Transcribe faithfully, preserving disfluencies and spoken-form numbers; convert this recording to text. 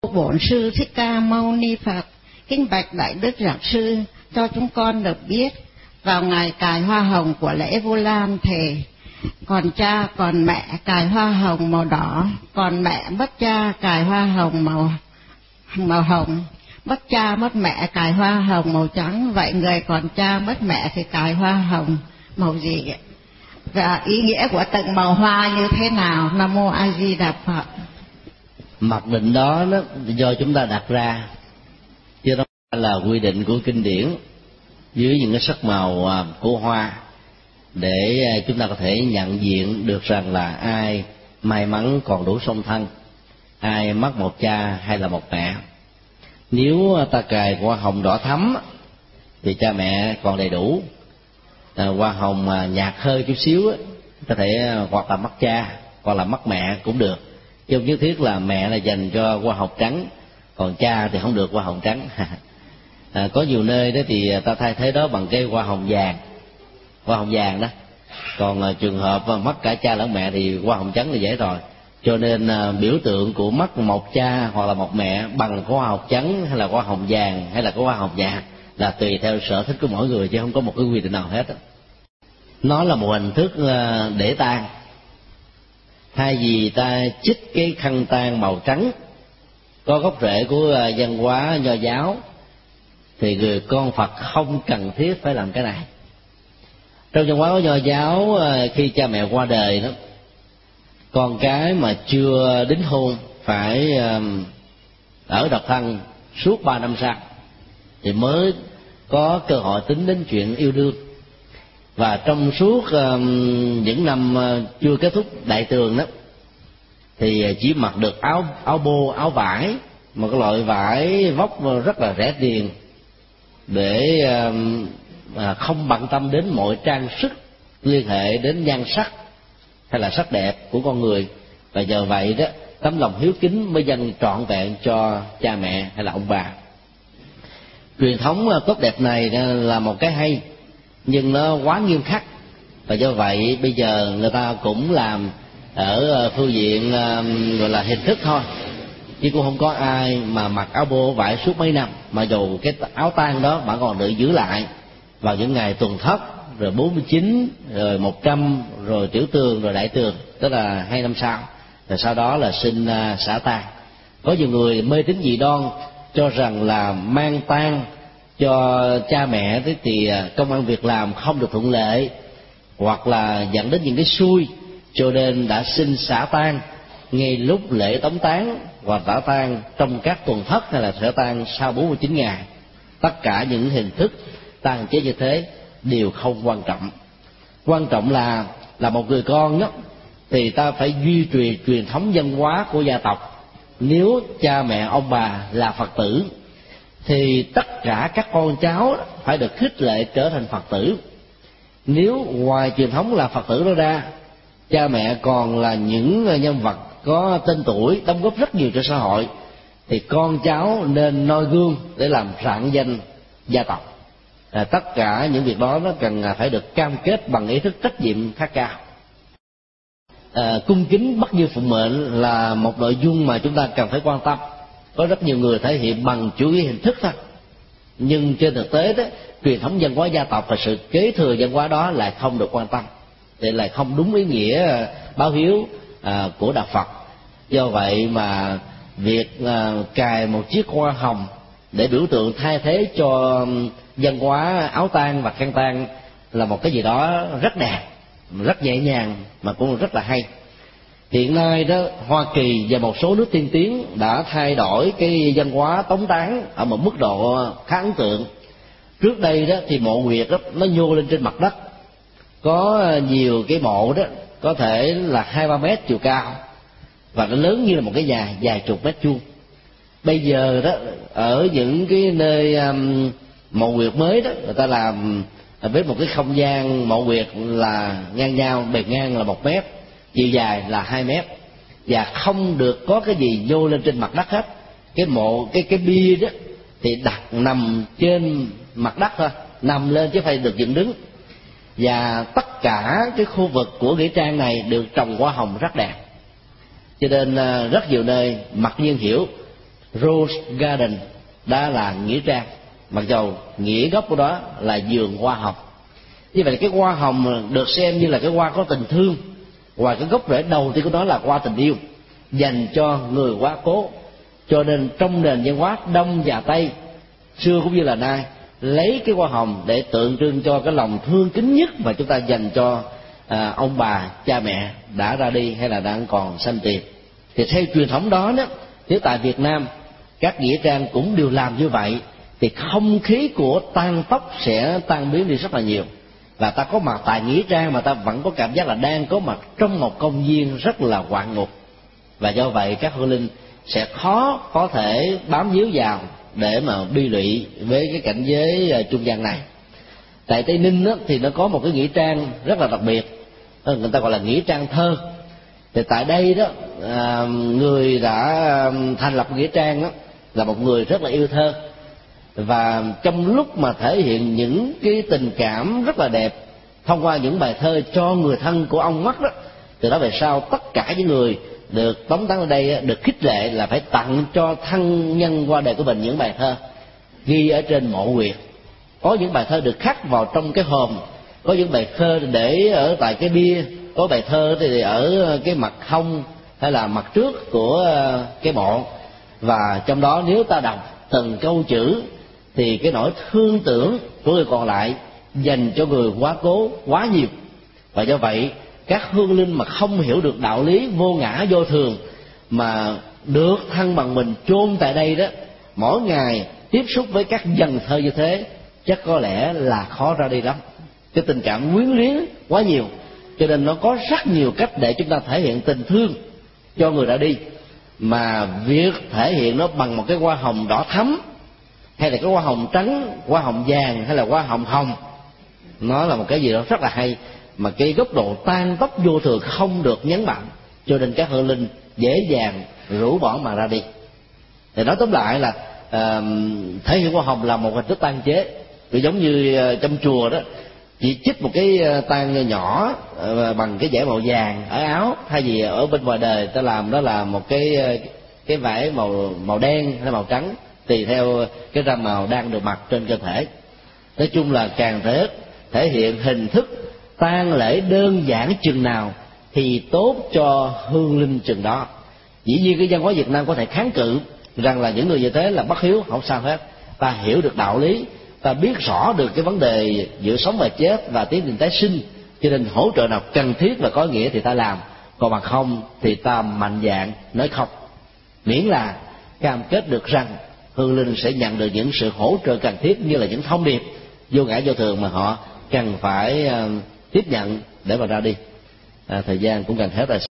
Bổn Sư Thích Ca Mâu Ni Phật. Kính bạch Đại Đức Giảng Sư, cho chúng con được biết, vào ngày cài hoa hồng của lễ Vu Lan thề, còn cha còn mẹ cài hoa hồng màu đỏ, còn mẹ mất cha cài hoa hồng màu màu hồng, mất cha mất mẹ cài hoa hồng màu trắng. Vậy người còn cha mất mẹ thì cài hoa hồng màu gì? Và ý nghĩa của từng màu hoa như thế nào? Nam Mô A Di Đà Phật. Mặc định đó, đó do chúng ta đặt ra, chứ đó là quy định của kinh điển dưới những cái sắc màu của hoa, để chúng ta có thể nhận diện được rằng là ai may mắn còn đủ song thân, ai mất một cha hay là một mẹ. Nếu ta cài hoa hồng đỏ thắm thì cha mẹ còn đầy đủ, à, hoa hồng nhạt hơi chút xíu có thể hoặc là mất cha hoặc là mất mẹ cũng được, chứ không nhất thiết là mẹ là dành cho hoa hồng trắng, còn cha thì không được hoa hồng trắng. à, có nhiều nơi đó thì ta thay thế đó bằng cái hoa hồng vàng, hoa hồng vàng đó. Còn à, trường hợp mà mất cả cha lẫn mẹ thì hoa hồng trắng là dễ rồi. Cho nên à, biểu tượng của mất một cha hoặc là một mẹ bằng hoa hồng trắng hay là hoa hồng vàng hay là có hoa hồng nhạt là tùy theo sở thích của mỗi người, chứ không có một cái quy định nào hết. Nó là một hình thức để tang. Thay vì ta chích cái khăn tang màu trắng có gốc rễ của văn hóa Nho giáo thì người con Phật không cần thiết phải làm cái này. Trong văn hóa của Nho giáo, khi cha mẹ qua đời đó, con cái mà chưa đính hôn phải ở độc thân suốt ba năm sau thì mới có cơ hội tính đến chuyện yêu đương. Và trong suốt uh, những năm uh, chưa kết thúc đại tường đó thì chỉ mặc được áo áo bô, áo vải, một cái loại vải vóc rất là rẻ tiền, để uh, uh, không bận tâm đến mọi trang sức liên hệ đến nhan sắc hay là sắc đẹp của con người. Và nhờ vậy đó, tấm lòng hiếu kính mới dâng trọn vẹn cho cha mẹ hay là ông bà. Truyền thống uh, tốt đẹp này là một cái hay, nhưng nó quá nghiêm khắc, và do vậy bây giờ người ta cũng làm ở phương diện gọi là hình thức thôi, chứ cũng không có ai mà mặc áo bô vải suốt mấy năm, mà dù cái áo tang đó vẫn còn được giữ lại vào những ngày tuần thất, rồi bốn mươi chín, rồi một trăm, rồi tiểu tường, rồi đại tường, tức là hai năm sau, rồi sau đó là xin xả tang. Có nhiều người mê tín dị đoan cho rằng là mang tang cho cha mẹ thì công ăn việc làm không được thuận lợi, hoặc là dẫn đến những cái xui, cho nên đã xin xả tang ngay lúc lễ tống táng, hoặc xả tang trong các tuần thất, hay là xả tang sau bốn mươi chín ngày. Tất cả những hình thức tang chế như thế đều không quan trọng. Quan trọng là là một người con đó, thì ta phải duy trì truyền thống văn hóa của gia tộc. Nếu cha mẹ ông bà là Phật tử thì tất cả các con cháu phải được khích lệ trở thành Phật tử. Nếu ngoài truyền thống là Phật tử đó ra, cha mẹ còn là những nhân vật có tên tuổi, đóng góp rất nhiều cho xã hội, thì con cháu nên noi gương để làm rạng danh gia tộc. À, tất cả những việc đó nó cần phải được cam kết bằng ý thức trách nhiệm khá cao. À, cung kính bắt như phụng mệnh là một nội dung mà chúng ta cần phải quan tâm. Có rất nhiều người thể hiện bằng chủ nghĩa hình thức thôi, nhưng trên thực tế đó, truyền thống văn hóa gia tộc và sự kế thừa văn hóa đó lại không được quan tâm, thì lại không đúng ý nghĩa báo hiếu à, của đạo Phật. Do vậy mà việc à, cài một chiếc hoa hồng để biểu tượng thay thế cho văn hóa áo tang và khăn tang là một cái gì đó rất đẹp, rất nhẹ nhàng, mà cũng rất là hay. Hiện nay đó, Hoa Kỳ và một số nước tiên tiến đã thay đổi cái văn hóa tống táng ở một mức độ khá ấn tượng. Trước đây đó thì mộ huyệt đó nó nhô lên trên mặt đất, có nhiều cái mộ đó có thể là hai ba mét chiều cao, và nó lớn như là một cái nhà dài chục mét vuông. Bây giờ đó, ở những cái nơi um, mộ huyệt mới đó, người ta làm với một cái không gian mộ huyệt là ngang nhau, bề ngang là một mét, chiều dài là hai mét, và không được có cái gì nhô lên trên mặt đất hết. Cái mộ cái cái bia đó thì đặt nằm trên mặt đất thôi, nằm lên chứ phải được dựng đứng. Và tất cả cái khu vực của nghĩa trang này được trồng hoa hồng rất đẹp, cho nên rất nhiều nơi mặc nhiên hiểu Rose Garden, đó là nghĩa trang, mặc dầu nghĩa gốc của đó là vườn hoa hồng. Như vậy cái hoa hồng được xem như là cái hoa có tình thương, và cái gốc rễ đầu tiên của nó là hoa tình yêu dành cho người quá cố. Cho nên trong nền văn hóa Đông và Tây xưa cũng như là nay, lấy cái hoa hồng để tượng trưng cho cái lòng thương kính nhất mà chúng ta dành cho à, ông bà cha mẹ đã ra đi hay là đang còn sanh tiền. Thì theo truyền thống đó đó, nếu tại Việt Nam các nghĩa trang cũng đều làm như vậy, thì không khí của tang tóc sẽ tan biến đi rất là nhiều, và ta có mặt tại nghĩa trang mà ta vẫn có cảm giác là đang có mặt trong một công viên rất là hoạn ngục. Và do vậy các hương linh sẽ khó có thể bám víu vào để mà bi lụy với cái cảnh giới trung gian này. Tại Tây Ninh đó, thì nó có một cái nghĩa trang rất là đặc biệt, người ta gọi là nghĩa trang thơ. Thì tại đây đó, người đã thành lập nghĩa trang đó là một người rất là yêu thơ, và trong lúc mà thể hiện những cái tình cảm rất là đẹp thông qua những bài thơ cho người thân của ông mất đó, từ đó về sau tất cả những người được tống táng ở đây được khích lệ là phải tặng cho thân nhân qua đời của mình những bài thơ ghi ở trên mộ quyệt. Có những bài thơ được khắc vào trong cái hòm, có những bài thơ để ở tại cái bia, có bài thơ thì ở cái mặt hông hay là mặt trước của cái mộ. Và trong đó nếu ta đọc từng câu chữ thì cái nỗi thương tưởng của người còn lại dành cho người quá cố quá nhiều. Và do vậy các hương linh mà không hiểu được đạo lý vô ngã vô thường, mà được thân bằng mình chôn tại đây đó, mỗi ngày tiếp xúc với các dần thơ như thế, chắc có lẽ là khó ra đi lắm. Cái tình cảm quyến luyến quá nhiều, cho nên nó có rất nhiều cách để chúng ta thể hiện tình thương cho người đã đi. Mà việc thể hiện nó bằng một cái hoa hồng đỏ thắm, hay là cái hoa hồng trắng, hoa hồng vàng, hay là hoa hồng hồng, nó là một cái gì đó rất là hay, mà cái góc độ tan tóc vô thường không được nhấn mạnh, cho nên các hương linh dễ dàng rũ bỏ mà ra đi. Thì nói tóm lại là uh, thể hiện hoa hồng là một hình thức tang chế. Vì giống như uh, trong chùa đó, chỉ chích một cái tang nhỏ uh, bằng cái dải màu vàng ở áo, thay vì ở bên ngoài đời ta làm đó là một cái cái vải màu màu đen hay màu trắng, tùy theo cái râm màu đang được mặc trên cơ thể. Nói chung là càng thể thể hiện hình thức tang lễ đơn giản chừng nào thì tốt cho hương linh chừng đó. Dĩ nhiên cái văn hóa Việt Nam có thể kháng cự rằng là những người như thế là bất hiếu, không sao hết. Ta hiểu được đạo lý, ta biết rõ được cái vấn đề giữa sống và chết và tiến trình tái sinh, cho nên hỗ trợ nào cần thiết và có nghĩa thì ta làm, còn bằng không thì ta mạnh dạn nói không, miễn là cam kết được rằng hương linh sẽ nhận được những sự hỗ trợ cần thiết, như là những thông điệp vô ngã vô thường mà họ cần phải tiếp nhận để mà ra đi. À, thời gian cũng gần hết rồi.